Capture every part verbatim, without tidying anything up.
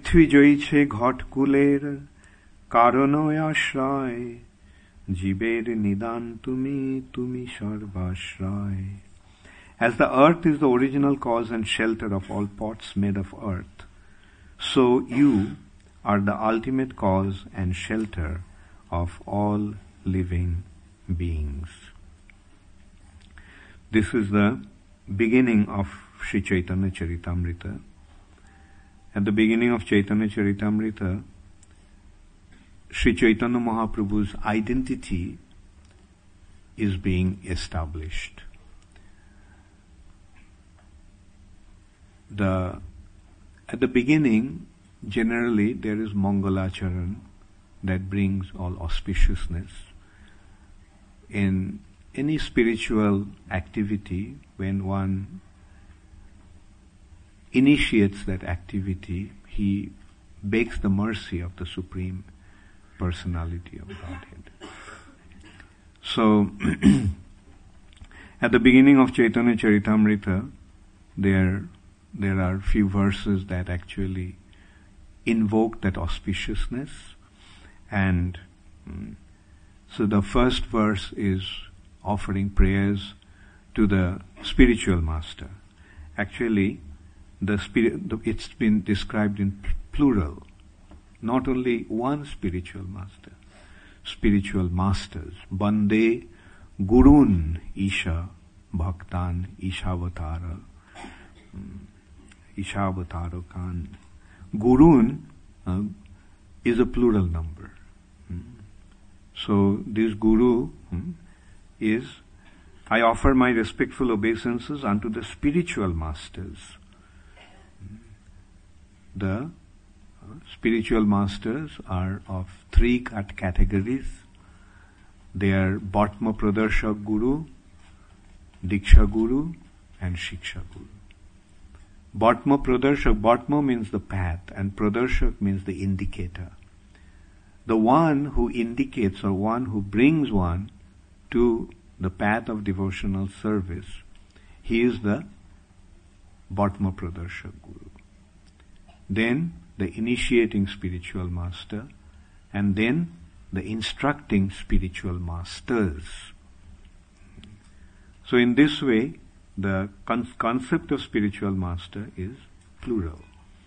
পৃথ্বী জয়ছে ঘটকুলের কারণয় আশ্রয় জীবের নিদান তুমি তুমি সর্বাশ্রয়. As the earth is the original cause and shelter of all pots made of earth, so you are the ultimate cause and shelter of all living beings. This is the beginning of Sri Chaitanya Charitamrita. At the beginning of Chaitanya Charitamrita, Sri Chaitanya Mahaprabhu's identity is being established. The, at the beginning, generally there is Mangalacharan that brings all auspiciousness. In any spiritual activity, when one initiates that activity, he begs the mercy of the Supreme Personality of Godhead. So, at the beginning of Chaitanya Charitamrita, there there are few verses that actually invoke that auspiciousness, and mm, so the first verse is offering prayers to the spiritual master. Actually, the spirit, the, it's been described in plural, not only one spiritual master, spiritual masters. Bande Gurun Isha Bhaktan Ishavatara Ishavatara Khan. Gurun uh, is a plural number. So this Guru hmm, is, I offer my respectful obeisances unto the spiritual masters. The uh, spiritual masters are of three cat- categories. They are Bhatma Pradarshak Guru, Diksha Guru, and Shiksha Guru. Bhatma Pradarshak, Bhatma means the path, and Pradarshak means the indicator. The one who indicates, or one who brings one to the path of devotional service, he is the Bhatma Pradarshak Guru. Then the initiating spiritual master, and then the instructing spiritual masters. So in this way, the con- concept of spiritual master is plural.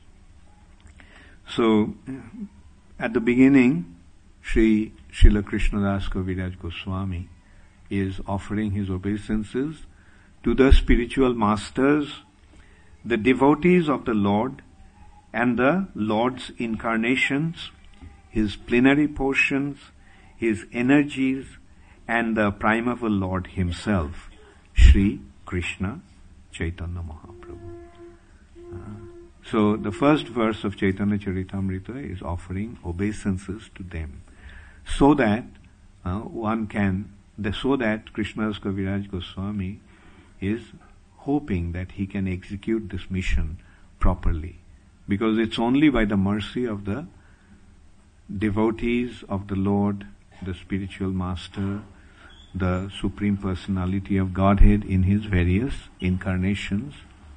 So, at the beginning, Sri Srila Krishnadas Kaviraj Goswami is offering his obeisances to the spiritual masters, the devotees of the Lord, and the Lord's incarnations, his plenary portions, his energies, and the primeval Lord himself, Sri Krishna Chaitanya Mahaprabhu. Uh, so the first verse of Chaitanya Charitamrita is offering obeisances to them, so that uh, one can, the, so that Krishnadas Kaviraj Goswami is hoping that he can execute this mission properly, because it's only by the mercy of the devotees of the Lord, the spiritual master, the Supreme Personality of Godhead in his various incarnations.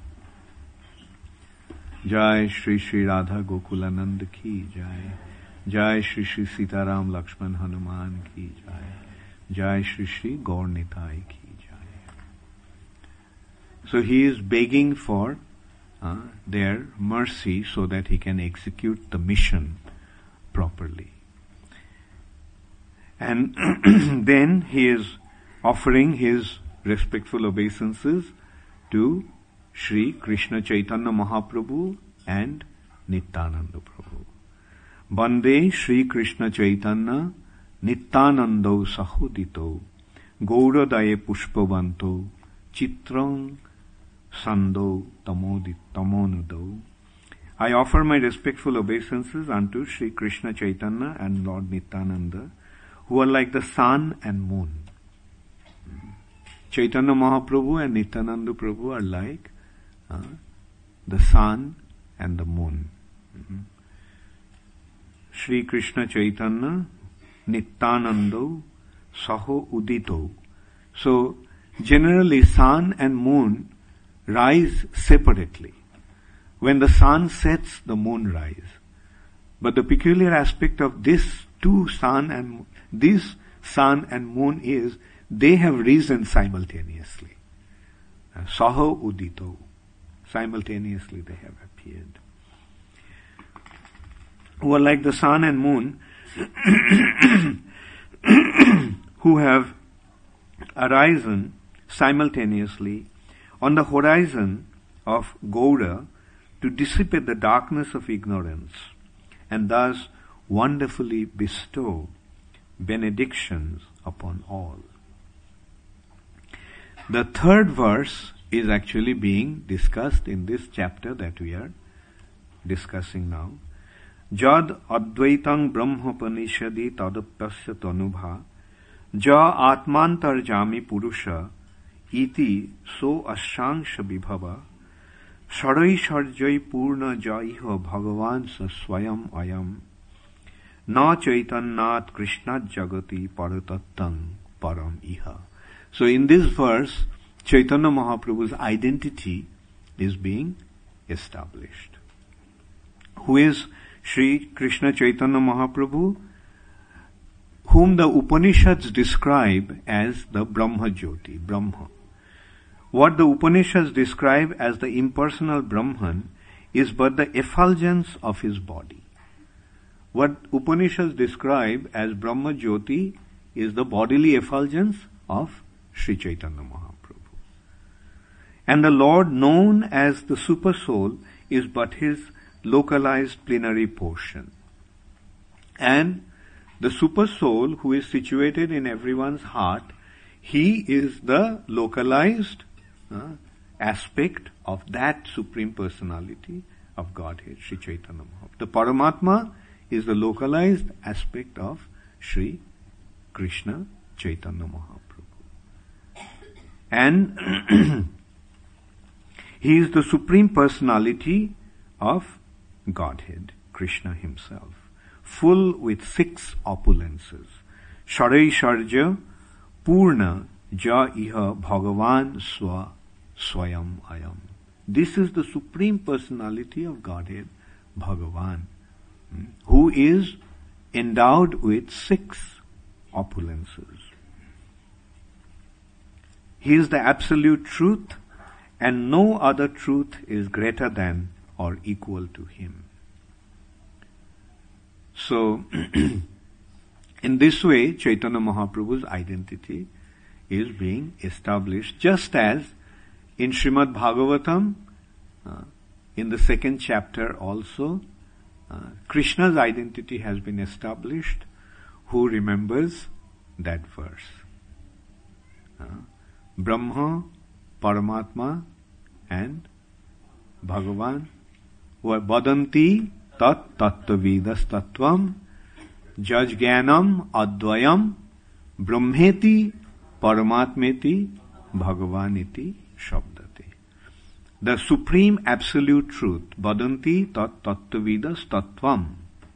Jai Shri Shri Radha Gokulanand ki Jai. Jai Shri Shri Sitaram Lakshman Hanuman ki Jai. Jai Shri Shri Gaur Nitai ki Jai. So he is begging for uh, their mercy so that he can execute the mission properly. And then he is offering his respectful obeisances to Sri Krishna Chaitanya Mahaprabhu and Nityananda Prabhu. Bande Sri Krishna Chaitanya Nityanando Sahudito Gauradaye Pushpavanto Chitrang Sando Tamodit Tamonudo. I offer my respectful obeisances unto Sri Krishna Chaitanya and Lord Nityananda, who are like the sun and moon. Chaitanya Mahaprabhu and Nityananda Prabhu are like uh, the sun and the moon. Mm-hmm. Sri Krishna Chaitanya Nityanando Saho Udito. So generally sun and moon rise separately. When the sun sets, the moon rises. But the peculiar aspect of this two sun and this sun and moon is they have risen simultaneously. Saho udito. Simultaneously they have appeared. Who are like the sun and moon who have arisen simultaneously on the horizon of Gaura to dissipate the darkness of ignorance and thus wonderfully bestow benedictions upon all. The third verse is actually being discussed in this chapter that we are discussing now. Jad advaitang brahmopanishadi tadapyasya tanubha ja atmantar jami purusha iti so ashangsha vibhava sharai sharjai purna jaiha bhagavan sa swayam ayam na chaitannat krishnat jagati paratattang param iha. So in this verse, Chaitanya Mahaprabhu's identity is being established. Who is Sri Krishna Chaitanya Mahaprabhu? Whom the Upanishads describe as the Brahma Jyoti, Brahma. What the Upanishads describe as the impersonal Brahman is but the effulgence of his body. What Upanishads describe as Brahma Jyoti is the bodily effulgence of Sri Chaitanya Mahaprabhu. And the Lord known as the Super Soul is but his localized plenary portion. And the Super Soul who is situated in everyone's heart, he is the localized uh, aspect of that Supreme Personality of Godhead, Sri Chaitanya Mahaprabhu. The Paramatma is the localized aspect of Sri Krishna Chaitanya Mahaprabhu. And he is the Supreme Personality of Godhead, Krishna himself, full with six opulences. Sharai Sharja Purna Ja Iha Bhagavan Swa Swayam Ayam. This is the Supreme Personality of Godhead, Bhagavan, who is endowed with six opulences. He is the absolute truth, and no other truth is greater than or equal to him. So, in this way, Chaitanya Mahaprabhu's identity is being established, just as in Srimad Bhagavatam, uh, in the second chapter also, uh, Krishna's identity has been established. Who remembers that verse? Uh, Brahma, Paramatma, and Bhagavan, who are Vadanti tat tattvavidas tattvam jajganam advayam brahmeti paramatmeti bhagavaniti shabdate. The supreme absolute truth, Vadanti tat tattvavidas tattvam.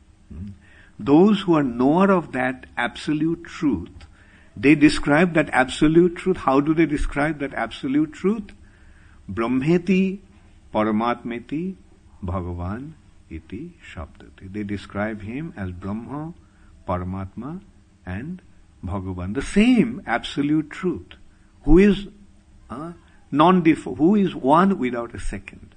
Those who are knower of that absolute truth, they describe that absolute truth. How do they describe that absolute truth? Brahmeti paramatmeti bhagavan iti shabdati. They describe him as Brahma, Paramatma, and Bhagavan. The same absolute truth. Who is uh, non-differ, who is one without a second.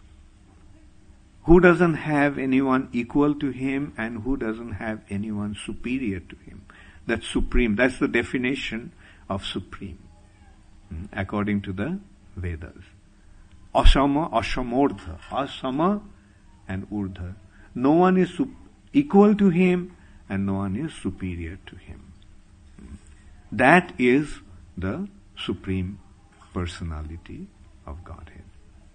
Who doesn't have anyone equal to him and who doesn't have anyone superior to him. That's supreme. That's the definition of supreme, according to the Vedas. Asama, asamordha. Asama and urdha. No one is sup- equal to him and no one is superior to him. That is the Supreme Personality of Godhead.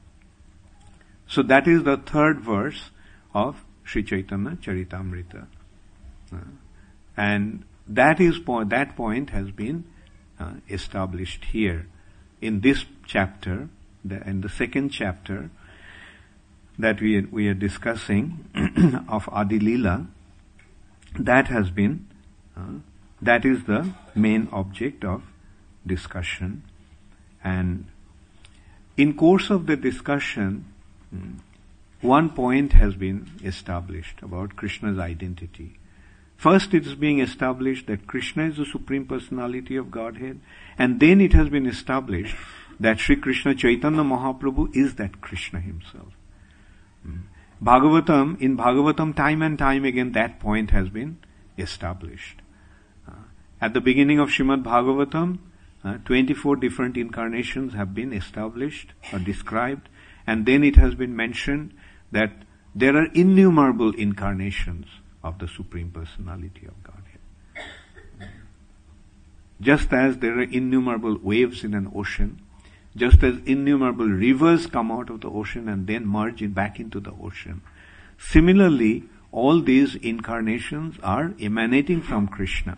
So that is the third verse of Sri Chaitanya Charitamrita. Uh, and that is point, that point has been uh, established here in this chapter, the, in the second chapter that we are, we are discussing of Adi Leela. That has been, uh, that is the main object of discussion. And in course of the discussion, one point has been established about Krishna's identity. First, it is being established that Krishna is the Supreme Personality of Godhead, and then it has been established that Sri Krishna Chaitanya Mahaprabhu is that Krishna himself. Hmm. Bhagavatam, in Bhagavatam, time and time again, that point has been established. Uh, at the beginning of Srimad Bhagavatam, uh, twenty-four different incarnations have been established or described, and then it has been mentioned that there are innumerable incarnations of the Supreme Personality of Godhead. Just as there are innumerable waves in an ocean, just as innumerable rivers come out of the ocean and then merge in back into the ocean, similarly, all these incarnations are emanating from Krishna.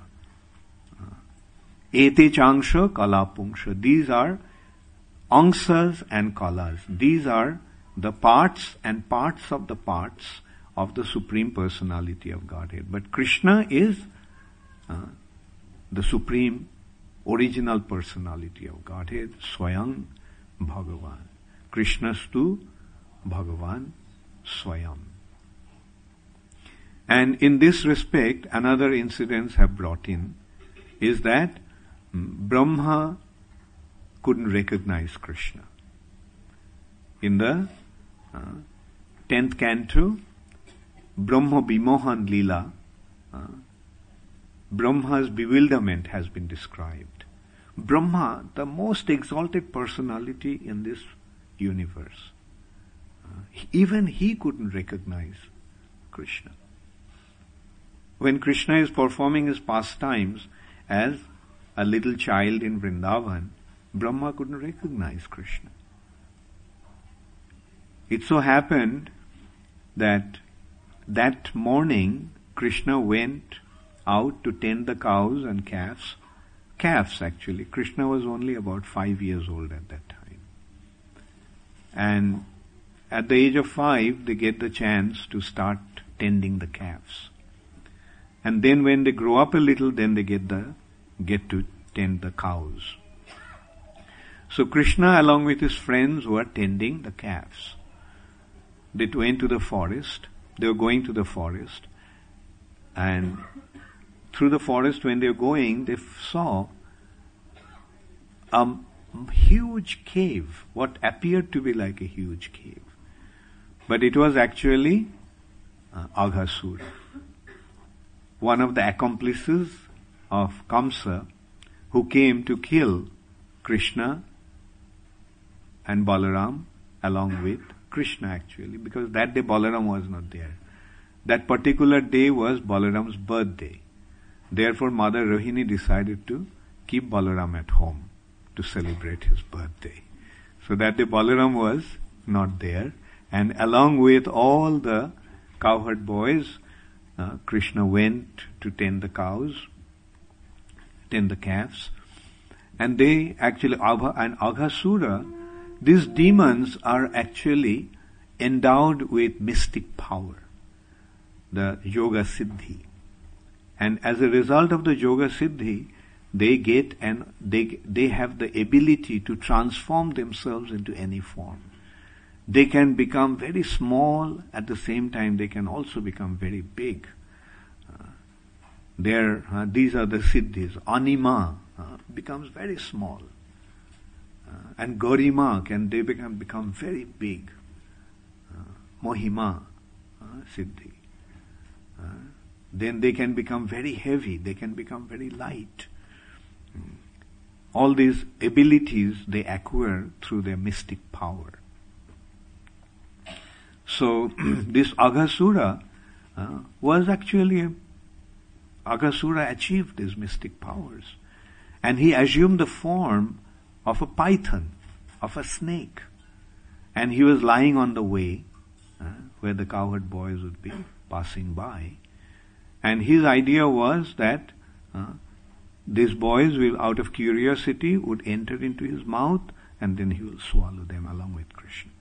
Ete changsha kalapungsha. These are angsas and kalas. These are the parts and parts of the parts of the Supreme Personality of Godhead. But Krishna is uh, the Supreme Original Personality of Godhead, Swayam Bhagavan. Krishnastu Bhagavan Swayam. And in this respect, another incidents have brought in is that Brahma couldn't recognize Krishna. In the uh, tenth canto, Brahma Bimohan Leela, uh, Brahma's bewilderment has been described. Brahma, the most exalted personality in this universe, uh, even he couldn't recognize Krishna. When Krishna is performing his pastimes as a little child in Vrindavan, Brahma couldn't recognize Krishna. It so happened that that morning Krishna went out to tend the cows and calves. Calves actually. Krishna was only about five years old at that time. And at the age of five, they get the chance to start tending the calves. And then when they grow up a little, then they get the get to tend the cows. So Krishna, along with his friends, were tending the calves. They went to the forest. They were going to the forest. And through the forest, when they were going, they saw a huge cave, what appeared to be like a huge cave. But it was actually uh, Aghasura, one of the accomplices of Kamsa, who came to kill Krishna and Balaram along with Krishna actually, because that day Balaram was not there. That particular day was Balaram's birthday. Therefore Mother Rohini decided to keep Balaram at home to celebrate his birthday. So that day Balaram was not there, and along with all the cowherd boys, uh, Krishna went to tend the cows, tend the calves, and they actually, Abha and Aghasura, these demons are actually endowed with mystic power, the Yoga Siddhi. And as a result of the Yoga Siddhi, they get and they they have the ability to transform themselves into any form. They can become very small, at the same time they can also become very big. Uh, there, uh, these are the Siddhis. Anima uh, becomes very small. Uh, and Garima can they become become very big. Uh, Mohima uh, Siddhi. Uh, then they can become very heavy. They can become very light. Mm. All these abilities they acquire through their mystic power. So this Aghasura uh, was actually Aghasura achieved these mystic powers, and he assumed the form of a python, of a snake, and he was lying on the way uh, where the cowherd boys would be passing by, and his idea was that uh, these boys will, out of curiosity, would enter into his mouth, and then he will swallow them along with Krishna.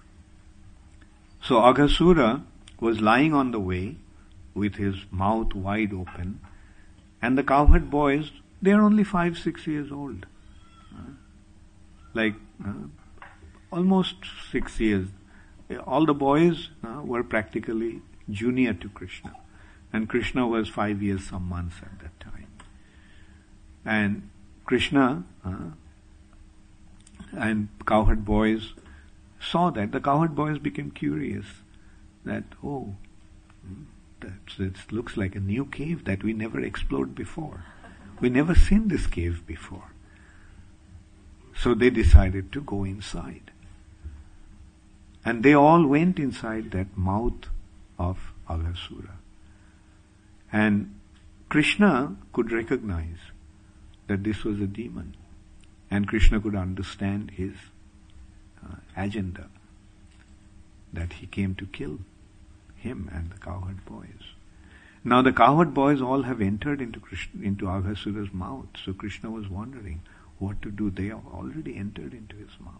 So Aghasura was lying on the way with his mouth wide open, and the cowherd boys, they are only five, six years old. Uh, like uh, almost six years, all the boys uh, were practically junior to Krishna. And Krishna was five years, some months at that time. And Krishna uh, and cowherd boys saw that. The cowherd boys became curious that, oh, that's, it looks like a new cave that we never explored before. We never seen this cave before. So they decided to go inside. And they all went inside that mouth of Aghasura. And Krishna could recognize that this was a demon. And Krishna could understand his uh, agenda, that he came to kill him and the cowherd boys. Now the cowherd boys all have entered into Krishna, into Aghasura's mouth. So Krishna was wondering what to do. They have already entered into his mouth,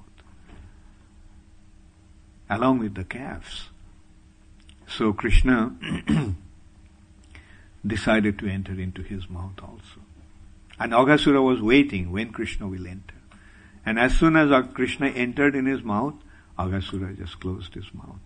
along with the calves. So Krishna decided to enter into his mouth also. And Aghasura was waiting when Krishna will enter. And as soon as Krishna entered in his mouth, Aghasura just closed his mouth,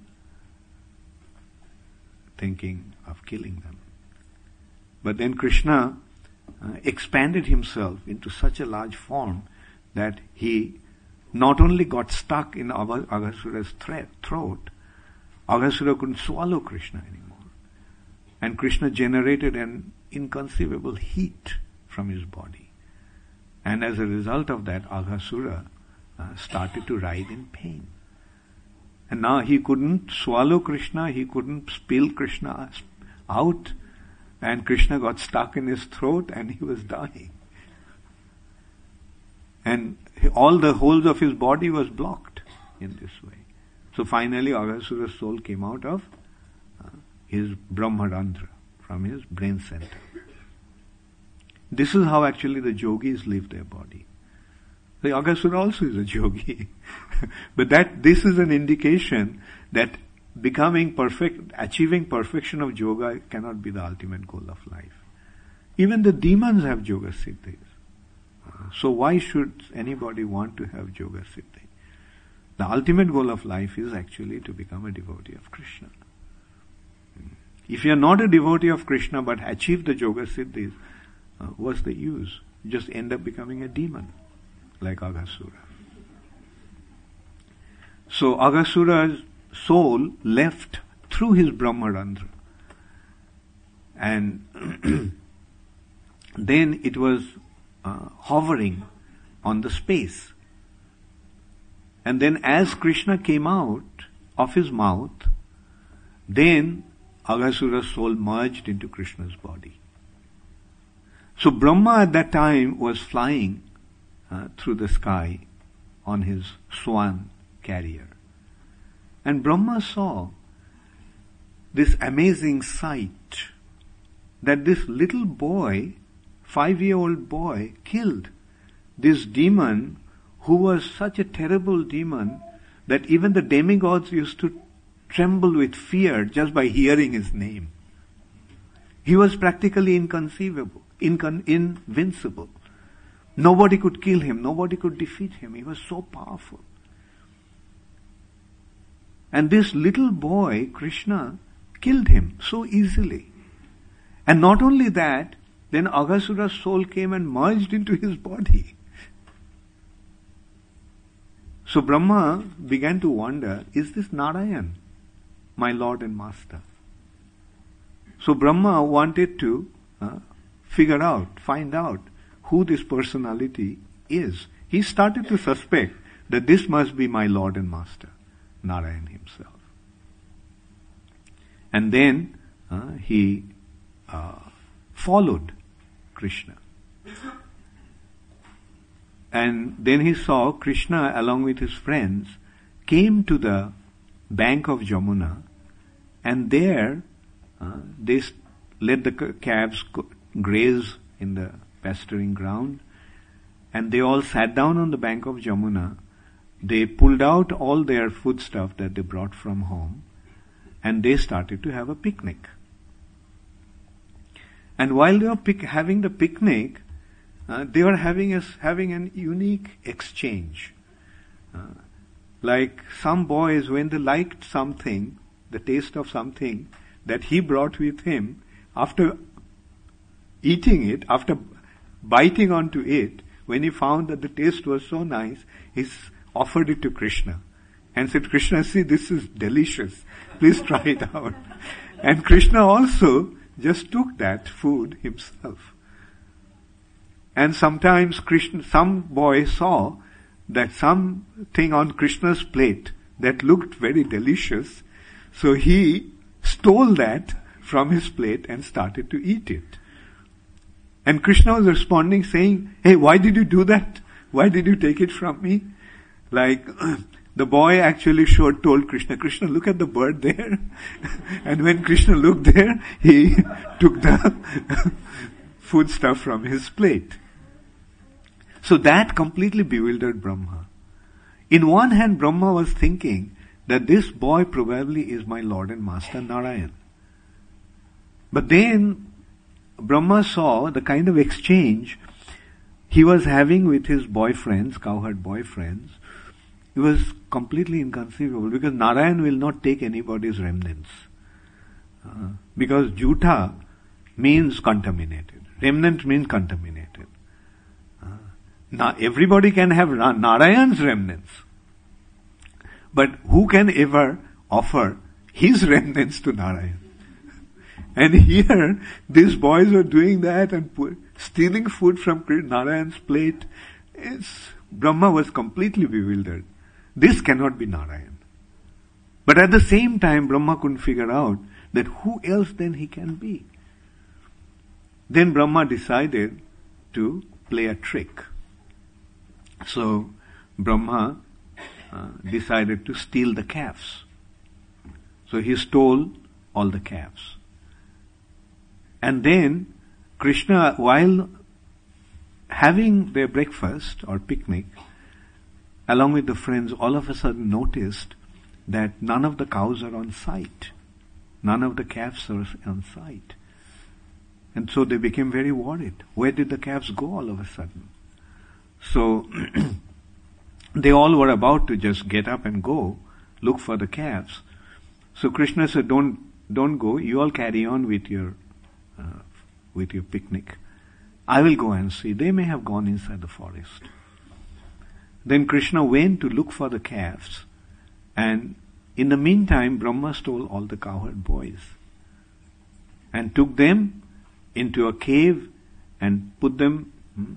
thinking of killing them. But then Krishna uh, expanded himself into such a large form that he not only got stuck in Aghasura's throat, Aghasura couldn't swallow Krishna anymore. And Krishna generated an inconceivable heat from his body. And as a result of that, Aghasura uh, started to writhe in pain. And now he couldn't swallow Krishna, he couldn't spill Krishna out, and Krishna got stuck in his throat and he was dying. And all the holes of his body was blocked in this way. So finally Aghasura's soul came out of uh, his Brahmarandhra, from his brain center. This is how actually the yogis leave their body. The Aghasura also is a yogi. But that this is an indication that becoming perfect, achieving perfection of yoga cannot be the ultimate goal of life. Even the demons have yoga siddhis. Uh, so why should anybody want to have yoga siddhi? The ultimate goal of life is actually to become a devotee of Krishna. If you are not a devotee of Krishna but achieve the yoga siddhis, uh, what's the use? You just end up becoming a demon, like Aghasura. So Aghasura's soul left through his Brahmarandhra. And then it was uh, hovering on the space. And then as Krishna came out of his mouth, then Aghasura's soul merged into Krishna's body. So Brahma at that time was flying uh, through the sky on his swan carrier. And Brahma saw this amazing sight, that this little boy, five-year-old boy, killed this demon who was such a terrible demon that even the demigods used to tremble with fear just by hearing his name. He was practically inconceivable, incon- invincible. Nobody could kill him, nobody could defeat him. He was so powerful. And this little boy, Krishna, killed him so easily. And not only that, then Aghasura's soul came and merged into his body. So Brahma began to wonder, is this Narayan, my Lord and Master? So Brahma wanted to uh, figure out, find out who this personality is. He started to suspect that this must be my Lord and Master, Narayan himself. And then uh, he uh, followed Krishna. And then he saw Krishna along with his friends came to the bank of Jamuna, and there uh, they let the calves graze in the pasturing ground, and they all sat down on the bank of Jamuna. They pulled out all their foodstuff that they brought from home, and they started to have a picnic. And while they were pic- having the picnic, uh, they were having a, having an unique exchange. Uh, like some boys, when they liked something, the taste of something that he brought with him, after eating it, after biting onto it, when he found that the taste was so nice, he offered it to Krishna and said, Krishna, see, this is delicious. Please try it out. And Krishna also just took that food himself. And sometimes Krishna, some boy saw that something on Krishna's plate that looked very delicious, so he stole that from his plate and started to eat it. And Krishna was responding saying, hey, why did you do that? Why did you take it from me? Like, the boy actually showed, told Krishna, Krishna, look at the bird there. And when Krishna looked there, he took the food stuff from his plate. So that completely bewildered Brahma. In one hand, Brahma was thinking that this boy probably is my Lord and Master Narayan. But then Brahma saw the kind of exchange he was having with his boyfriends, cowherd boyfriends. It was completely inconceivable, because Narayan will not take anybody's remnants. Uh, because juta means contaminated. Remnant means contaminated. Uh, now everybody can have Narayan's remnants. But who can ever offer his remnants to Narayan? And here, these boys were doing that and put, stealing food from Narayan's plate. It's, Brahma was completely bewildered. This cannot be Narayan. But at the same time, Brahma couldn't figure out that who else then he can be. Then Brahma decided to play a trick. So Brahma uh, decided to steal the calves. So he stole all the calves. And then Krishna, while having their breakfast or picnic, along with the friends, all of a sudden noticed that none of the cows are on sight. None of the calves are on sight. And so they became very worried. Where did the calves go all of a sudden? So they all were about to just get up and go, look for the calves. So Krishna said, don't, don't go, you all carry on with your, uh, with your picnic. I will go and see. They may have gone inside the forest. Then Krishna went to look for the calves, and in the meantime, Brahma stole all the cowherd boys and took them into a cave and put them,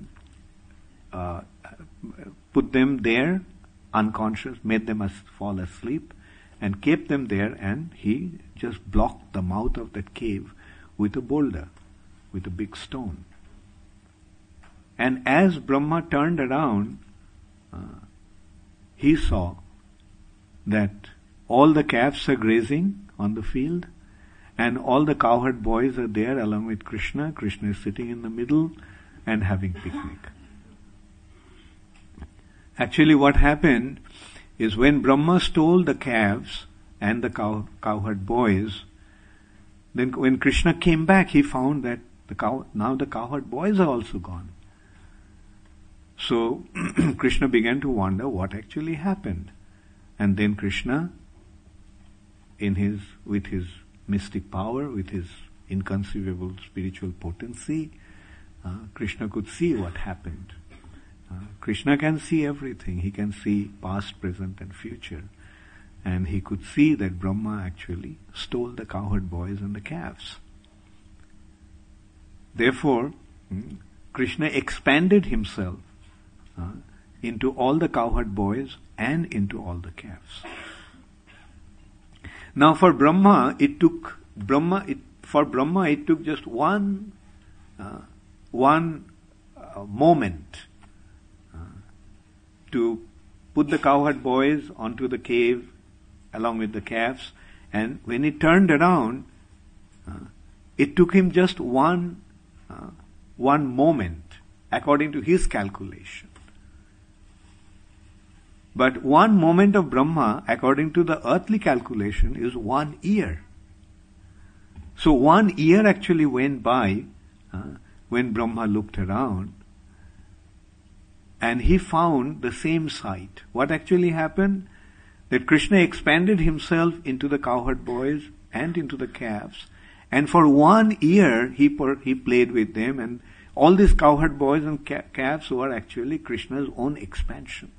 uh, put them there unconscious, made them as fall asleep, and kept them there. And he just blocked the mouth of that cave with a boulder, with a big stone. And as Brahma turned around, Uh, he saw that all the calves are grazing on the field, and all the cowherd boys are there along with Krishna. Krishna is sitting in the middle and having picnic. Actually, what happened is when Brahma stole the calves and the cow, cowherd boys, then when Krishna came back, he found that the cow, now the cowherd boys are also gone. So Krishna began to wonder what actually happened. And then Krishna, in his, with his mystic power, with his inconceivable spiritual potency, uh, Krishna could see what happened. Uh, Krishna can see everything. He can see past, present and future. And he could see that Brahma actually stole the cowherd boys and the calves. Therefore, Krishna expanded himself Uh, into all the cowherd boys and into all the calves. Now for Brahma, it took Brahma. It, for Brahma, it took just one, uh, one uh, moment uh, to put the cowherd boys onto the cave along with the calves. And when he turned around, uh, it took him just one, uh, one moment, according to his calculation. But one moment of Brahma, according to the earthly calculation, is one year. So one year actually went by uh, when Brahma looked around, and he found the same sight. What actually happened? that Krishna expanded himself into the cowherd boys and into the calves, and for one year he per, he played with them, and all these cowherd boys and ca- calves were actually Krishna's own expansion.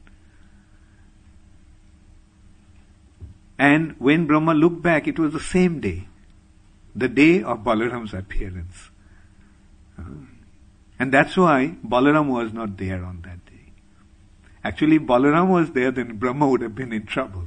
And when Brahma looked back, it was the same day, the day of Balaram's appearance. Uh, and that's why Balaram was not there on that day. Actually, if Balaram was there, then Brahma would have been in trouble.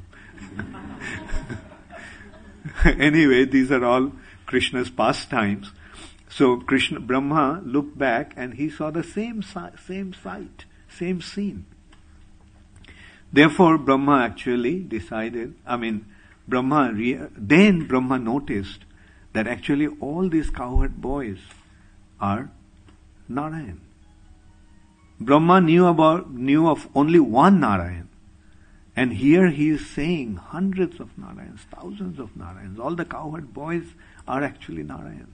Anyway, these are all Krishna's pastimes. So Krishna, Brahma looked back and he saw the same same sight, same scene. Therefore, Brahma actually decided, I mean, Brahma, re- then Brahma noticed that actually all these cowherd boys are Narayan. Brahma knew about, knew of only one Narayan. And here he is saying hundreds of Narayans, thousands of Narayans. All the cowherd boys are actually Narayan.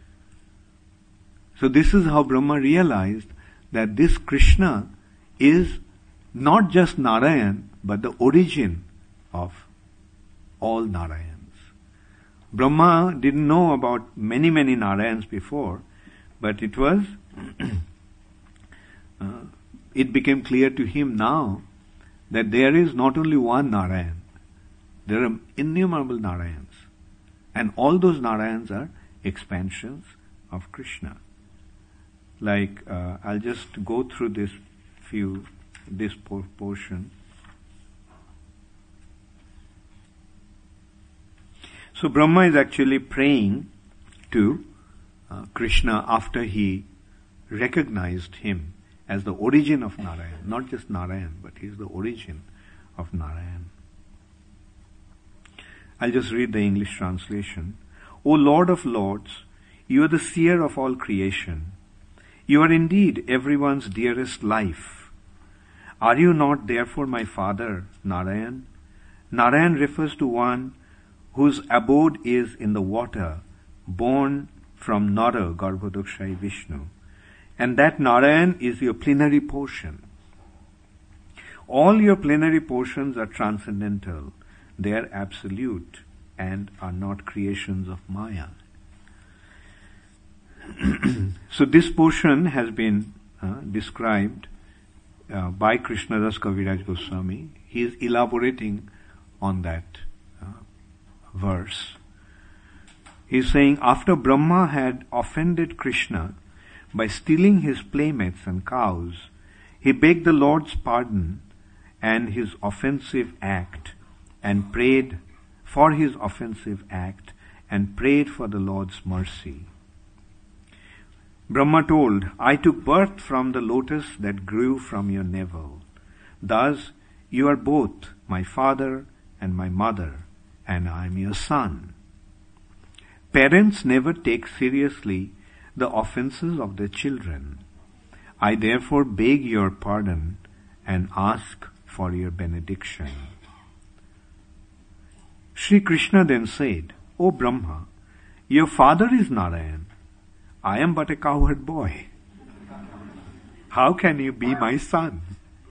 So this is how Brahma realized that this Krishna is not just Narayan, but the origin of all Narayans. Brahma didn't know about many, many Narayans before, but it was, uh, it became clear to him now that there is not only one Narayan, there are innumerable Narayans. And all those Narayans are expansions of Krishna. Like, uh, I'll just go through this few, this portion. So Brahma is actually praying to uh, Krishna after he recognized him as the origin of Narayan. Not just Narayan, but he is the origin of Narayan. I'll just read the English translation. O Lord of Lords, you are the seer of all creation. You are indeed everyone's dearest life. Are you not therefore my father, Narayan? Narayan refers to one whose abode is in the water, born from Nara, Garbhodakshai Vishnu. And that Narayan is your plenary portion. All your plenary portions are transcendental. They are absolute and are not creations of Maya. So this portion has been uh, described uh, by Krishnadas Kaviraj Goswami. He is elaborating on that uh, verse. He is saying, after Brahma had offended Krishna by stealing his playmates and cows, he begged the Lord's pardon and his offensive act and prayed for his offensive act and prayed for the Lord's mercy. Brahma told, I took birth from the lotus that grew from your navel. Thus, you are both my father and my mother, and I am your son. Parents never take seriously the offenses of their children. I therefore beg your pardon and ask for your benediction. Sri Krishna then said, O Brahma, your father is Narayan. I am but a cowherd boy. How can you be my son?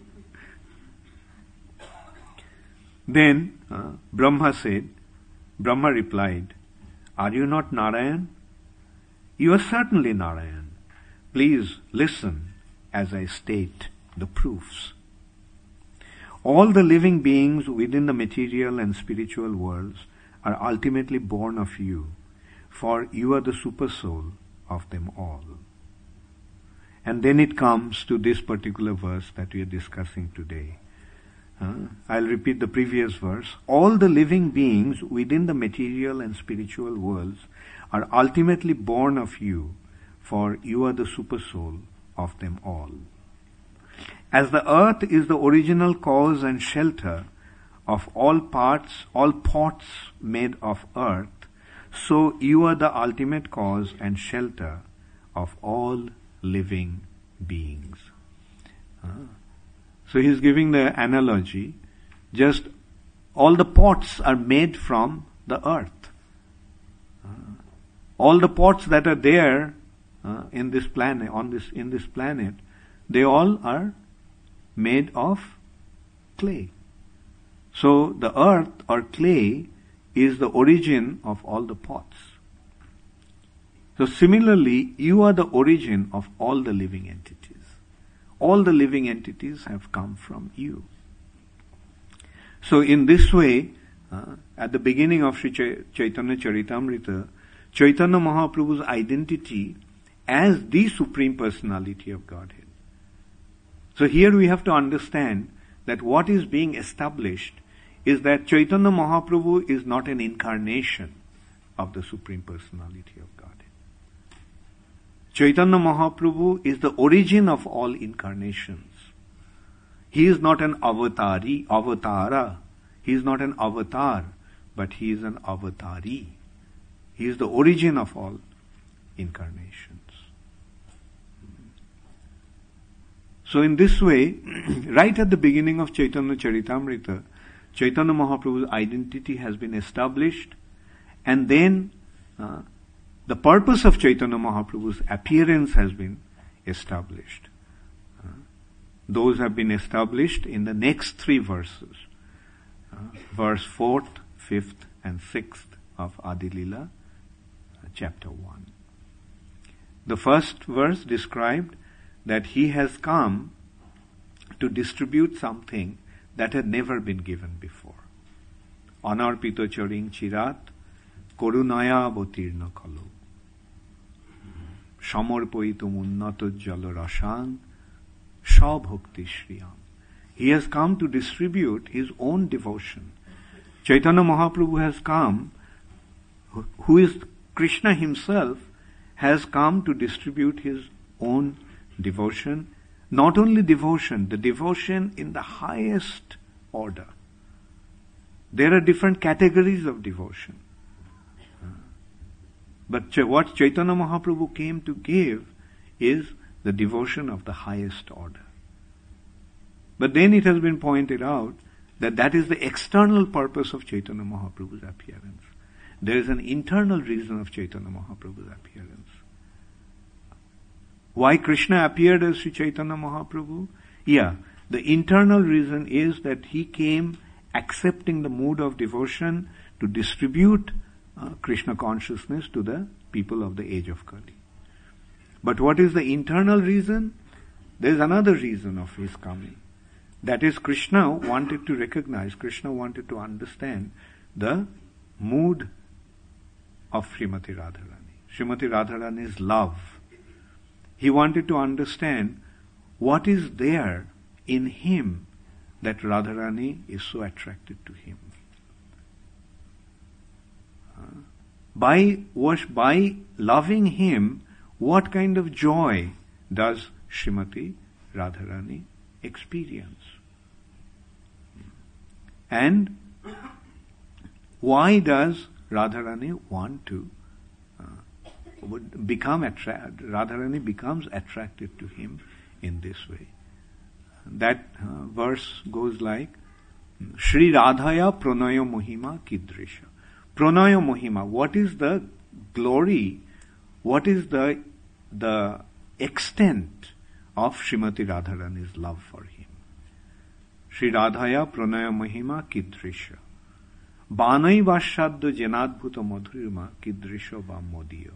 Then uh, Brahma said, Brahma replied, are you not Narayan? You are certainly Narayan. Please listen as I state the proofs. All the living beings within the material and spiritual worlds are ultimately born of you, for you are the supersoul of them all. And then it comes to this particular verse that we are discussing today. Uh, I'll repeat the previous verse. All the living beings within the material and spiritual worlds are ultimately born of you, for you are the supersoul of them all. As the earth is the original cause and shelter of all parts, all pots made of earth, so you are the ultimate cause and shelter of all living beings. Uh, so he's giving the analogy, just all the pots are made from the earth. Uh, all the pots that are there uh, in this planet, on this in this planet, they all are made of clay. So the earth or clay is the origin of all the pots. So similarly, you are the origin of all the living entities. All the living entities have come from you. So in this way, uh, at the beginning of Sri Ch- Chaitanya Charitamrita, Chaitanya Mahaprabhu's identity as the Supreme Personality of Godhead. So here we have to understand that what is being established is that Chaitanya Mahaprabhu is not an incarnation of the Supreme Personality of Godhead. Chaitanya Mahaprabhu is the origin of all incarnations. He is not an avatari, avatara. He is not an avatar, but he is an avatari. He is the origin of all incarnations. So in this way, right at the beginning of Chaitanya Charitamrita, Chaitanya Mahaprabhu's identity has been established, and then uh, the purpose of Chaitanya Mahaprabhu's appearance has been established. Uh, those have been established in the next three verses. Uh, verse fourth, fifth and sixth of Adi Lila, uh, chapter one. The first verse described that he has come to distribute something that had never been given before. Anarpito charing chirat korunaya avatirna kalu samorpoitum unnato jala rasan sabhakti shriyam. He has come to distribute his own devotion. Chaitanya Mahaprabhu has come, who is Krishna himself, has come to distribute his own devotion. Not only devotion, the devotion in the highest order. There are different categories of devotion. But what Chaitanya Mahaprabhu came to give is the devotion of the highest order. But then it has been pointed out that that is the external purpose of Chaitanya Mahaprabhu's appearance. There is an internal reason of Chaitanya Mahaprabhu's appearance. Why Krishna appeared as Sri Chaitanya Mahaprabhu? Yeah, the internal reason is that he came accepting the mood of devotion to distribute uh, Krishna consciousness to the people of the age of Kali. But what is the internal reason? There is another reason of his coming. That is, Krishna wanted to recognize, Krishna wanted to understand the mood of Srimati Radharani. Srimati Radharani's love. He wanted to understand what is there in him that Radharani is so attracted to him. Uh, by, by loving him, what kind of joy does Srimati Radharani experience? And why does Radharani want to would become attra- Radharani becomes attracted to him in this way? That uh, verse goes like, Shri Radhaya Pranaya Mohima Kidrisha. Pranaya Mohima, what is the glory, what is the the extent of Srimati Radharani's love for him? Shri Radhaya Pranaya Mohima Kidrisha. Banai Vashadya Janadbhuta Madhurima Kidrisha Va Modiya.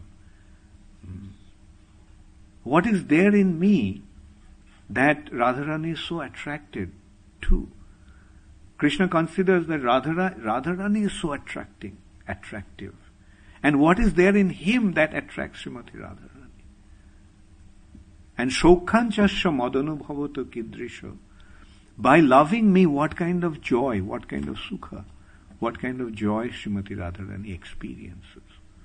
What is there in me that Radharani is so attracted to? Krishna considers that Radhara, Radharani is so attracting, attractive. And what is there in him that attracts Srimati Radharani? And Shokhanchasya Madanubhavato Kidrisha. By loving me, what kind of joy, what kind of sukha, what kind of joy Srimati Radharani experiences?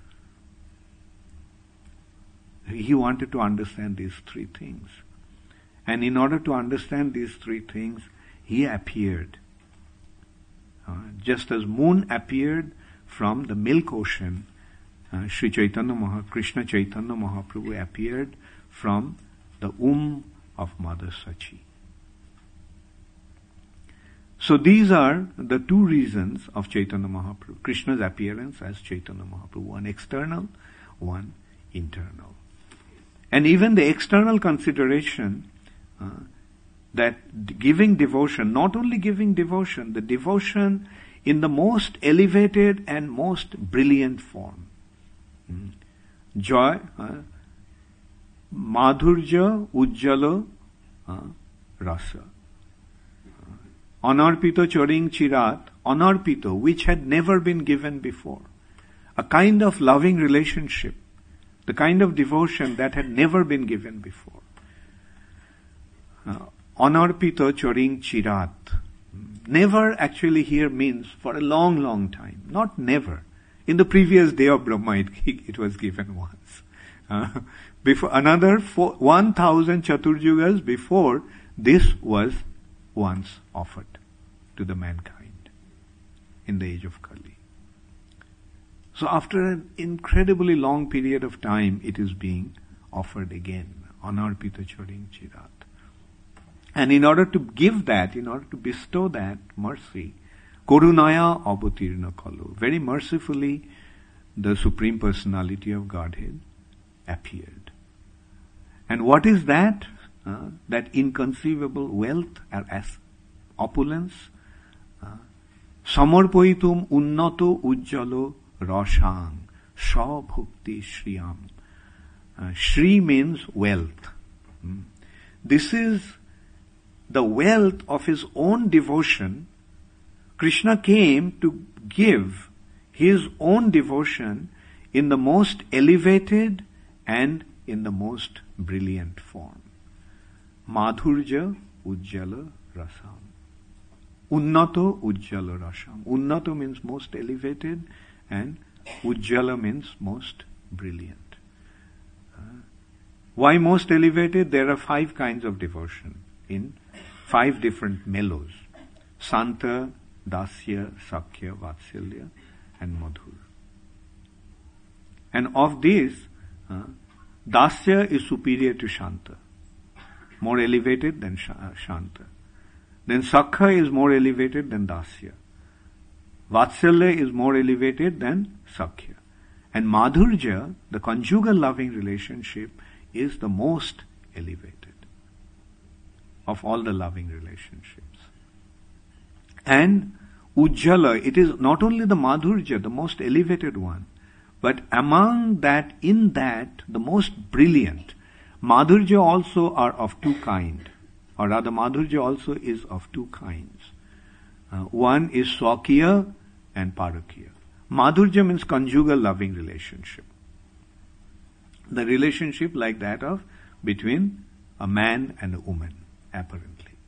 He wanted to understand these three things. And in order to understand these three things, he appeared. Uh, just as moon appeared from the milk ocean, uh, Sri Chaitanya Maha, Krishna Chaitanya Mahaprabhu appeared from the womb of Mother Sachi. So these are the two reasons of Chaitanya Mahaprabhu, Krishna's appearance as Chaitanya Mahaprabhu, one external, one internal. And even the external consideration uh, that giving devotion, not only giving devotion, the devotion in the most elevated and most brilliant form. Hmm. Joy, uh, madhurja, ujjala, uh, rasa. Uh, anarpito choring chirat, anarpito, which had never been given before. A kind of loving relationship, the kind of devotion that had never been given before. Uh, anarpito choring chirat. Never actually here means for a long, long time. Not never. In the previous day of Brahma, it, it was given once. Uh, before another four, one thousand Chaturjugas before, this was once offered to the mankind in the age of Kali. So after an incredibly long period of time, it is being offered again. Anarpita choring chirat. And in order to give that, in order to bestow that mercy, Korunaya avatirna kalu. Very mercifully, the Supreme Personality of Godhead appeared. And what is that? Uh, that inconceivable wealth or as opulence? Uh, Samarpoitum unnato ujjalo rashang shabhukti shriyam. Uh, Shri means wealth. Hmm. This is the wealth of his own devotion. Krishna came to give his own devotion in the most elevated and in the most brilliant form. Madhurja ujjala rasam. Unnato ujjala rasam. Unnato means most elevated and ujjala means most brilliant. Uh, why most elevated? There are five kinds of devotion in five different mellows. Santa, Dasya, Sakhya, Vatsalya and Madhur. And of these, uh, Dasya is superior to Shanta, more elevated than Shanta. Then Sakhya is more elevated than Dasya. Vatsalya is more elevated than Sakhya. And Madhurja, the conjugal loving relationship, is the most elevated of all the loving relationships. And Ujjala, it is not only the Madhurja, the most elevated one, but among that, in that, the most brilliant. Madhurja also are of two kinds, or rather Madhurja also is of two kinds. Uh, one is Swakya and Parakya. Madhurja means conjugal loving relationship. The relationship like that of between a man and a woman, apparently.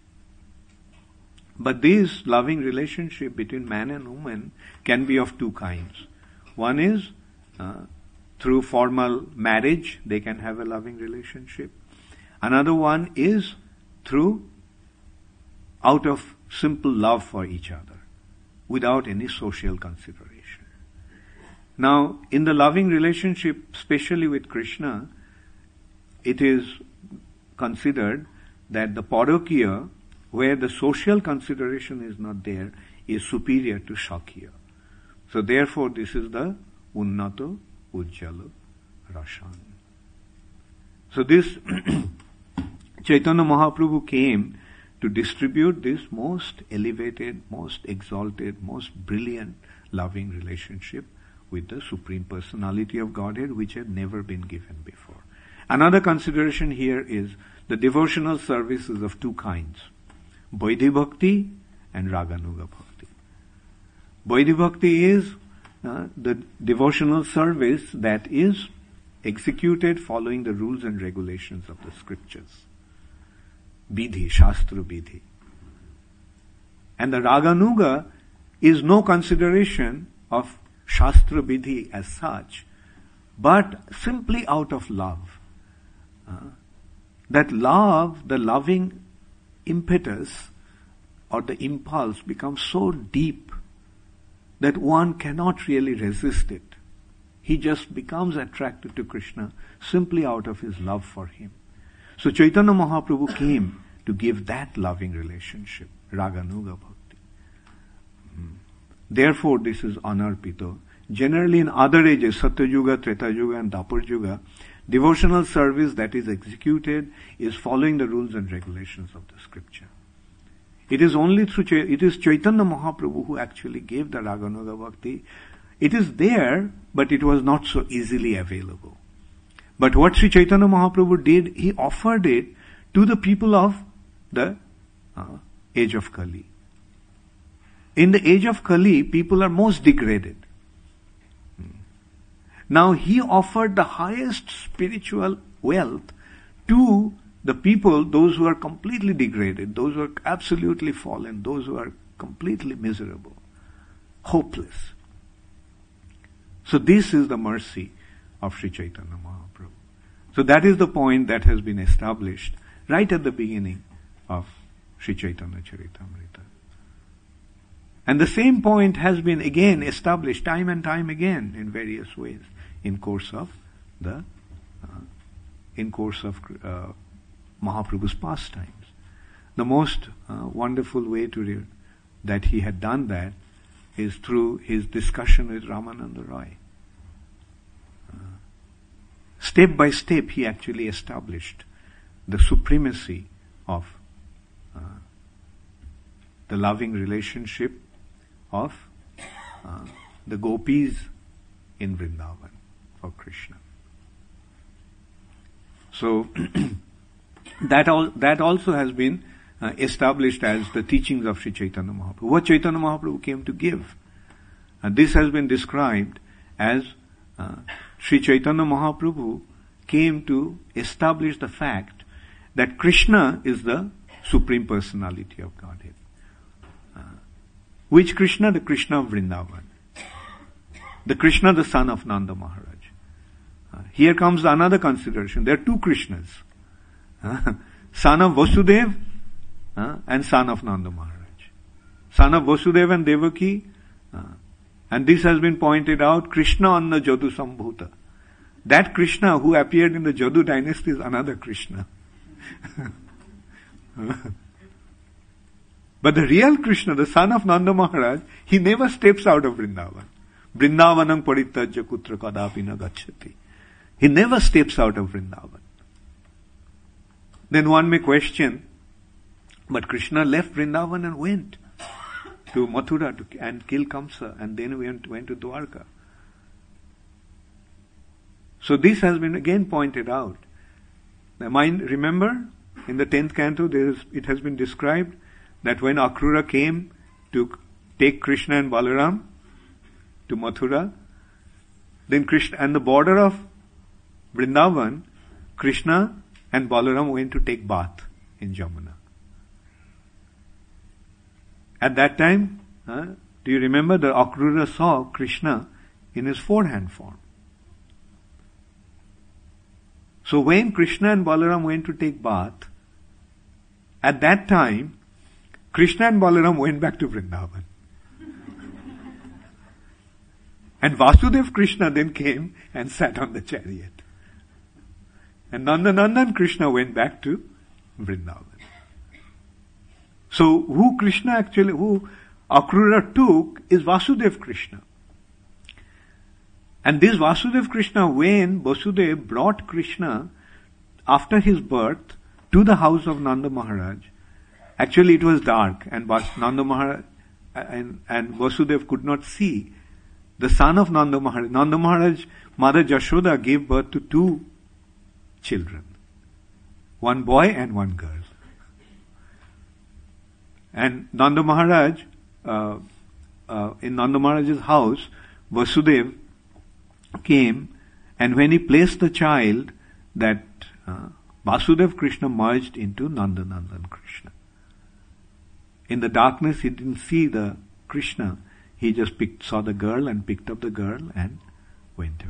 But this loving relationship between man and woman can be of two kinds. One is uh, through formal marriage, they can have a loving relationship. Another one is through out of simple love for each other, without any social consideration. Now, in the loving relationship, especially with Krishna, it is considered that the Parakya, where the social consideration is not there, is superior to Shakya. So therefore this is the Unnato Ujjala Rashan. So this Chaitanya Mahaprabhu came to distribute this most elevated, most exalted, most brilliant loving relationship with the Supreme Personality of Godhead, which had never been given before. Another consideration here is the devotional services of two kinds, Vaidhi Bhakti and Raganuga Bhakti. Vaidhi Bhakti is uh, the devotional service that is executed following the rules and regulations of the scriptures. Vidhi, Shastra Vidhi. And the Raganuga is no consideration of Shastra Vidhi as such, but simply out of love. Uh, that love, the loving impetus or the impulse becomes so deep that one cannot really resist it. He just becomes attracted to Krishna simply out of his love for him. So Chaitanya Mahaprabhu came to give that loving relationship, Raganuga Bhakti. Mm. Therefore this is Anarpito. Generally in other ages, Satya Yuga, Treta Yuga and Dapur Yuga, devotional service that is executed is following the rules and regulations of the scripture. It is only through, it is Chaitanya Mahaprabhu who actually gave the Raganuga Bhakti. It is there, but it was not so easily available. But what Sri Chaitanya Mahaprabhu did, he offered it to the people of the uh, age of Kali. In the age of Kali, people are most degraded. Now he offered the highest spiritual wealth to the people, those who are completely degraded, those who are absolutely fallen, those who are completely miserable, hopeless. So this is the mercy of Sri Chaitanya Mahaprabhu. So that is the point that has been established right at the beginning of Sri Chaitanya Charitamrita. And the same point has been again established time and time again in various ways in course of the uh, in course of uh, Mahaprabhu's pastimes. The most uh, wonderful way to re- that he had done that is through his discussion with Ramananda Roy. Uh, step by step, he actually established the supremacy of uh, the loving relationship of uh, the gopis in Vrindavan for Krishna. So that all that also has been uh, established as the teachings of Sri Chaitanya Mahaprabhu. What Chaitanya Mahaprabhu came to give. And this has been described as uh, Sri Chaitanya Mahaprabhu came to establish the fact that Krishna is the Supreme Personality of Godhead. Uh, which Krishna? The Krishna of Vrindavan. The Krishna, the son of Nanda Maharaj. Uh, here comes another consideration. There are two Krishnas. Uh, son of Vasudeva uh, and son of Nanda Maharaj. Son of Vasudeva and Devaki. Uh, and this has been pointed out, Krishna Anna Jadu Sambhuta. That Krishna who appeared in the Jadu dynasty is another Krishna. But the real Krishna, the son of Nanda Maharaj, he never steps out of Vrindavan. Vrindavanam paritajya kutra kadapi na gacchati. He never steps out of Vrindavan. Then one may question, but Krishna left Vrindavan and went to Mathura to, and kill Kamsa, and then went, went to Dwarka. So this has been again pointed out. Now, mind, remember, in the tenth canto, there is, it has been described that when Akrura came to take Krishna and Balaram to Mathura, then Krishna, and the border of Vrindavan, Krishna and Balaram went to take bath in Jamuna. At that time, uh, do you remember that Akrura saw Krishna in his forehand form? So when Krishna and Balaram went to take bath, at that time, Krishna and Balaram went back to Vrindavan. And Vasudev Krishna then came and sat on the chariot. And Nandanandan Krishna went back to Vrindavan. So who Krishna actually, who Akrura took is Vasudev Krishna. And this Vasudev Krishna, when Vasudev brought Krishna after his birth to the house of Nanda Maharaj, actually it was dark and Nanda Maharaj and, and Vasudev could not see the son of Nanda Maharaj. Nanda Maharaj, Mother Jashoda gave birth to two children, one boy and one girl. And Nanda Maharaj, uh, uh, in Nanda Maharaj's house, Vasudev came, and when he placed the child, that uh, Vasudev Krishna merged into Nandanandan Krishna. In the darkness, he didn't see the Krishna. He just picked, saw the girl and picked up the girl and went away.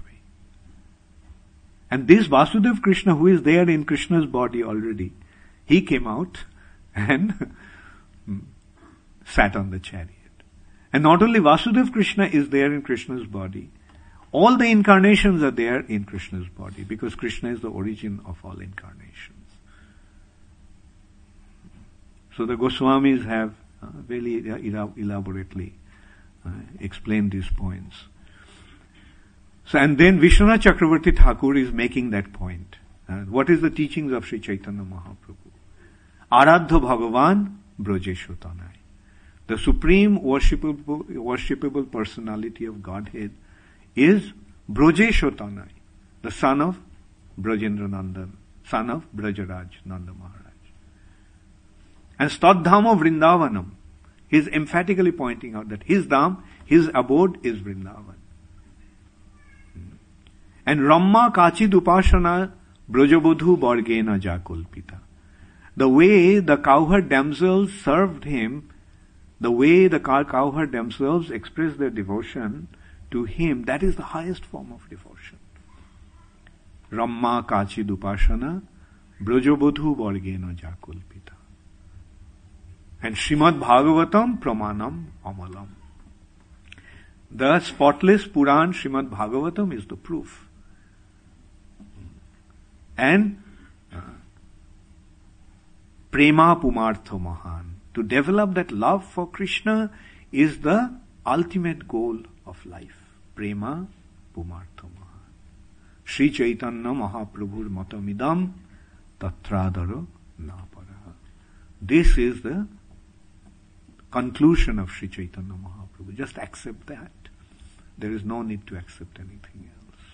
And this Vasudev Krishna, who is there in Krishna's body already, he came out and sat on the chariot. And not only Vasudev Krishna is there in Krishna's body, all the incarnations are there in Krishna's body, because Krishna is the origin of all incarnations. So the Goswamis have uh, very elaborately uh, explained these points. So, and then Vishwanath Chakravarti Thakur is making that point. Uh, what is the teachings of Sri Chaitanya Mahaprabhu? Aradha Bhagavan Brajeshu Tanai. The supreme worshipable, worshipable personality of Godhead is Brajeshu Tanai, the son of Brajendra Nandan, son of Brajaraj Nanda Maharaj. And Stadhama Vrindavanam, he is emphatically pointing out that his dham, his abode is Vrindavan. And Ramma Kachid Upashana Brajabodhu Bargena Jakulpita. The way the cowherd damsels served him, the way the cowherd themselves express their devotion to him, that is the highest form of devotion. Ramma Kachid Upashana Brajabodhu Bargena Jakulpita. And Srimad Bhagavatam Pramanam Amalam. The spotless Puran Srimad Bhagavatam is the proof. And uh, Prema Pumartha Mahan. To develop that love for Krishna is the ultimate goal of life. Prema Pumartha Mahan. Sri Chaitanya Mahaprabhur Matamidam Tatradara Naparaha. This is the conclusion of Sri Chaitanya Mahaprabhu. Just accept that. There is no need to accept anything else.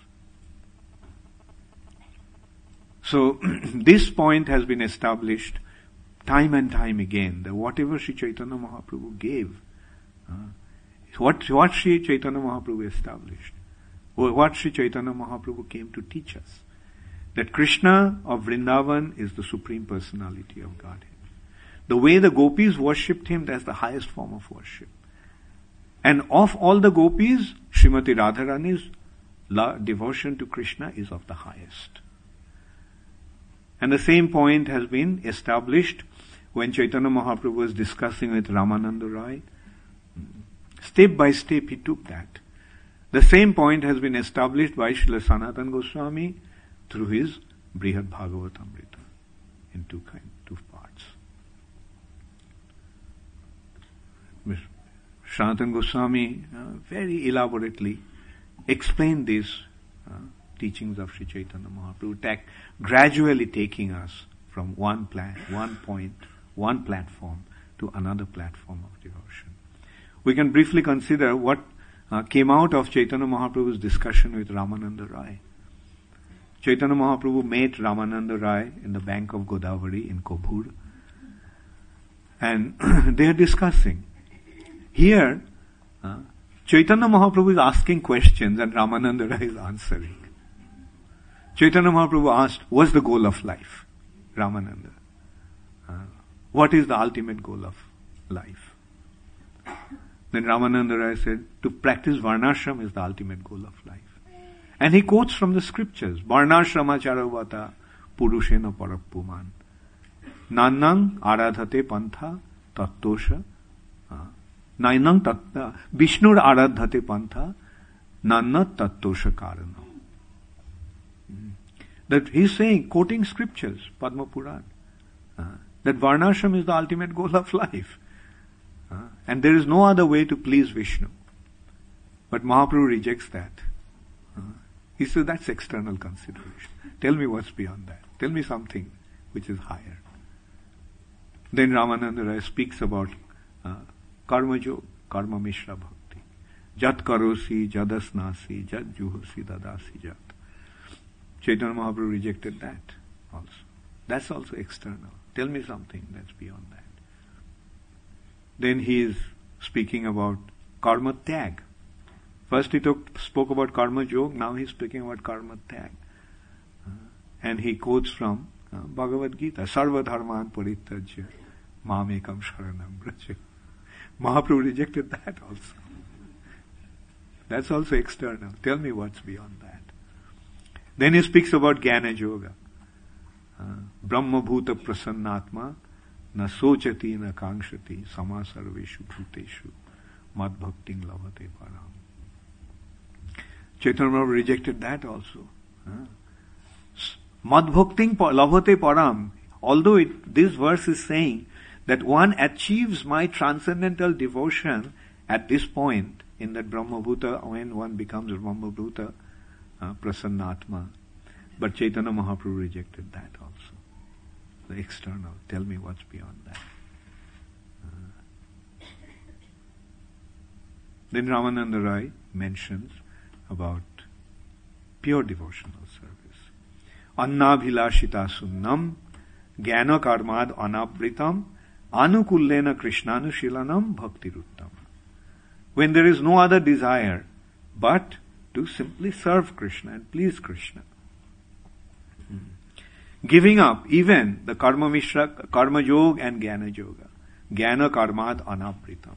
So, this point has been established time and time again, that whatever Sri Chaitanya Mahaprabhu gave, uh, what, what Sri Chaitanya Mahaprabhu established, or what Sri Chaitanya Mahaprabhu came to teach us, that Krishna of Vrindavan is the Supreme Personality of Godhead. The way the gopis worshipped him, that's the highest form of worship. And of all the gopis, Srimati Radharani's devotion to Krishna is of the highest. And the same point has been established when Chaitanya Mahaprabhu was discussing with Ramananda Rai. Step by step he took that. The same point has been established by Srila Sanatana Goswami through his Brihad Bhagavatamrita in two kind, two parts. Sanatana Goswami uh, very elaborately explained these uh, teachings of Sri Chaitanya Mahaprabhu, tak, gradually taking us from one plan, one point, one platform to another platform of devotion. We can briefly consider what uh, came out of Chaitanya Mahaprabhu's discussion with Ramananda Rai. Chaitanya Mahaprabhu met Ramananda Rai in the bank of Godavari in Kobhur, and they are discussing. Here, uh, Chaitanya Mahaprabhu is asking questions and Ramananda Rai is answering. Chaitanya Mahaprabhu asked, what's the goal of life? Ramananda. Uh, what is the ultimate goal of life? Then Ramananda Rai said, to practice Varnashram is the ultimate goal of life. And he quotes from the scriptures, Varnashrama charavata purushena parappuman. Nannang aradhate pantha tattosha. Nainang tatta Vishnur aradhate pantha nanna tattosha karana. That he's saying, quoting scriptures, Padma Puran, uh, that Varnashram is the ultimate goal of life. Uh, and there is no other way to please Vishnu. But Mahaprabhu rejects that. Uh, he says that's external consideration. Tell me what's beyond that. Tell me something which is higher. Then Ramananda Rai speaks about uh, Karma Jog, Karma Mishra Bhakti. Jat karosi, jadas nasi, jat juhosi, dadasi jat. Chaitanya Mahaprabhu rejected that also. That's also external. Tell me something that's beyond that. Then he is speaking about karma tag. First he took, spoke about karma jog, now he's speaking about karma tag. Uh, and he quotes from uh, Bhagavad Gita, Sarva dharman parityajya mamekam sharanam braja. Mahaprabhu rejected that also. That's also external. Tell me what's beyond that. Then he speaks about Jnana Yoga. Uh, Brahma Bhuta Prasannatma na sochati na kangshati sama sarveshu bhuteshu mad bhakting lavate param. Chaitanya Mahaprabhu rejected that also. Uh, mad bhakting lavate param. Although it, this verse is saying that one achieves my transcendental devotion at this point, in that Brahma Bhuta, when one becomes Brahma Bhuta, uh, Prasannatma. But Chaitanya Mahaprabhu rejected that also. The external. Tell me what's beyond that. Uh, then Ramananda Rai mentions about pure devotional service. Annabhilashita sunnam jnana karmad anabritam anukullena krishnanushilanam bhaktiruttam. When there is no other desire but to simply serve Krishna and please Krishna. Hmm. Giving up even the karma mishra, karma yoga and jnana yoga. Jnana karmad anabritam.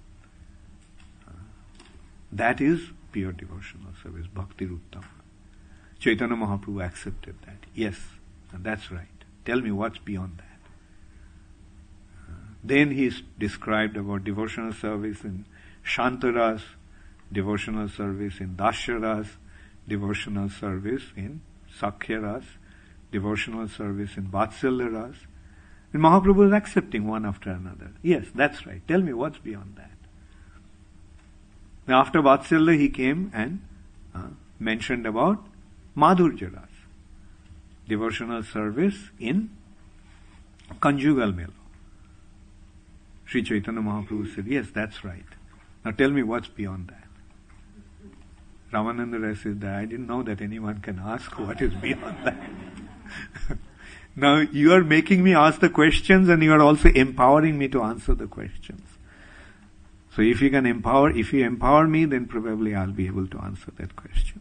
That is pure devotional service, bhaktiruttam. Chaitanya Mahaprabhu accepted that. Yes, that's right. Tell me what's beyond that. Uh, then he described about devotional service in Shantaras, devotional service in Dasyaras, devotional service in Sakhyaras, devotional service in Vatsalyaras. And Mahaprabhu is accepting one after another. Yes, that's right. Tell me what's beyond that. Now after Vatsalya he came and uh, mentioned about Madhurjaras, devotional service in conjugal melo. Sri Chaitanya Mahaprabhu said, yes, that's right. Now tell me what's beyond that. Ramananda Rai says that I didn't know that anyone can ask what is beyond that. Now you are making me ask the questions and you are also empowering me to answer the questions. So if you can empower, if you empower me, then probably I'll be able to answer that question.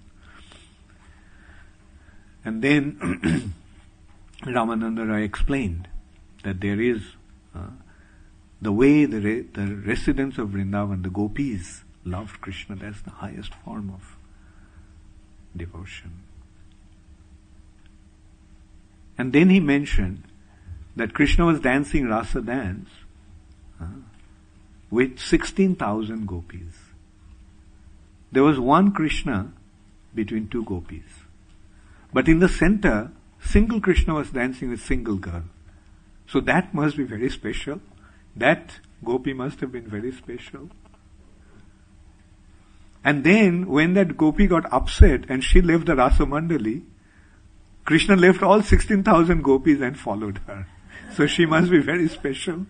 And then Ramananda Rai explained that there is uh, the way the, re- the residents of Vrindavan, the gopis, loved Krishna. That's the highest form of devotion. And then he mentioned that Krishna was dancing rasa dance uh, with sixteen thousand gopis. There was one Krishna between two gopis. But in the center, single Krishna was dancing with single girl. So that must be very special. That gopi must have been very special. And then, when that gopi got upset and she left the Rasa Mandali, Krishna left all sixteen thousand gopis and followed her. So she must be very special.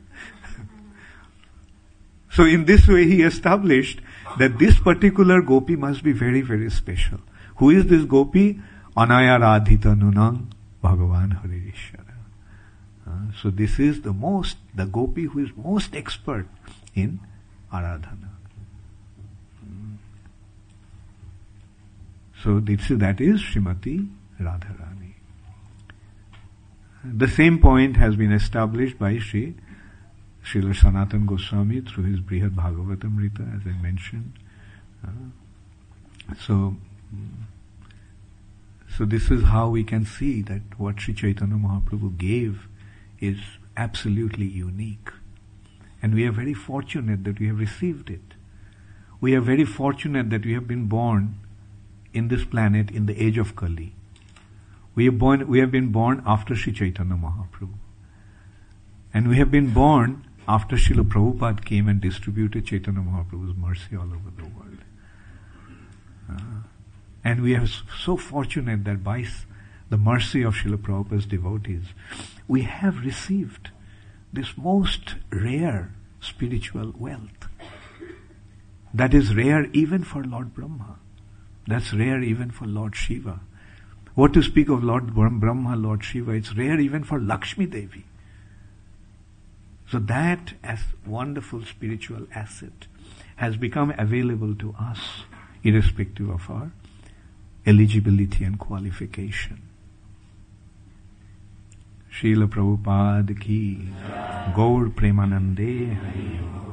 So in this way he established that this particular gopi must be very, very special. Who is this gopi? Anaya Radhita Nunang Bhagavan Haririshara. Uh, so this is the most, the gopi who is most expert in Aradhana. Mm. So this, that is Srimati Radharani. The same point has been established by Sri Srila Sanatana Goswami through his Brihad Bhagavatamrita, as I mentioned. Uh, so, so this is how we can see that what Sri Chaitanya Mahaprabhu gave is absolutely unique. And we are very fortunate that we have received it. We are very fortunate that we have been born in this planet in the age of Kali. We are born, we have been born after Sri Chaitanya Mahaprabhu. And we have been born after Srila Prabhupada came and distributed Chaitanya Mahaprabhu's mercy all over the world. Uh, and we are so fortunate that by the mercy of Srila Prabhupada's devotees, we have received this most rare spiritual wealth. That is rare even for Lord Brahma. That's rare even for Lord Shiva. What to speak of Lord Brahma, Lord Shiva, it's rare even for Lakshmi Devi. So that as wonderful spiritual asset has become available to us, irrespective of our eligibility and qualification. Srila Prabhupada ki Gaur Premanande Hari.